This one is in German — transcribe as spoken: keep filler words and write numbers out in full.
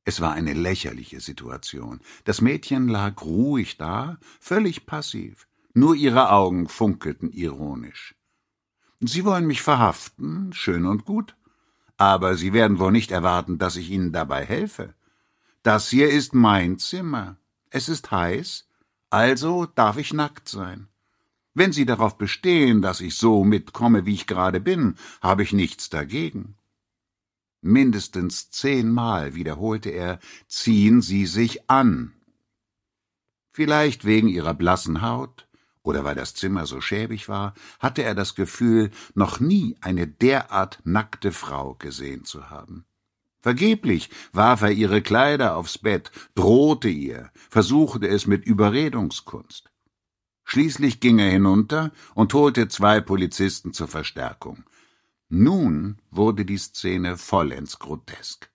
Es war eine lächerliche Situation. Das Mädchen lag ruhig da, völlig passiv. Nur ihre Augen funkelten ironisch. »Sie wollen mich verhaften, schön und gut. Aber Sie werden wohl nicht erwarten, dass ich Ihnen dabei helfe. Das hier ist mein Zimmer. Es ist heiß, also darf ich nackt sein. Wenn Sie darauf bestehen, dass ich so mitkomme, wie ich gerade bin, habe ich nichts dagegen.« Mindestens zehnmal wiederholte er, »Ziehen Sie sich an!« Vielleicht wegen ihrer blassen Haut oder weil das Zimmer so schäbig war, hatte er das Gefühl, noch nie eine derart nackte Frau gesehen zu haben. Vergeblich warf er ihre Kleider aufs Bett, drohte ihr, versuchte es mit Überredungskunst. Schließlich ging er hinunter und holte zwei Polizisten zur Verstärkung. Nun wurde die Szene vollends grotesk.